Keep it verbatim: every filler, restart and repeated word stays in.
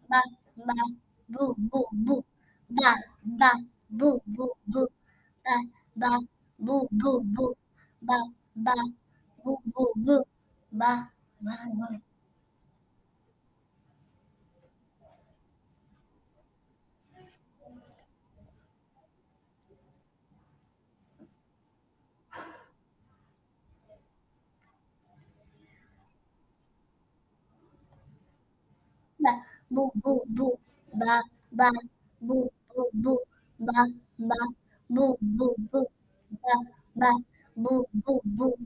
ba, ba, boo, boo, boo, ba, ba, boo, boo, boo, ba, ba, boo, boo, boo, ba, ba, boo, boo, boo, ba, ba, ba. Ba, boo, boo, boo, ba, ba, boo, boo, boo, ba, ba, boo, boo, boo, ba, ba, boo, boo, boo,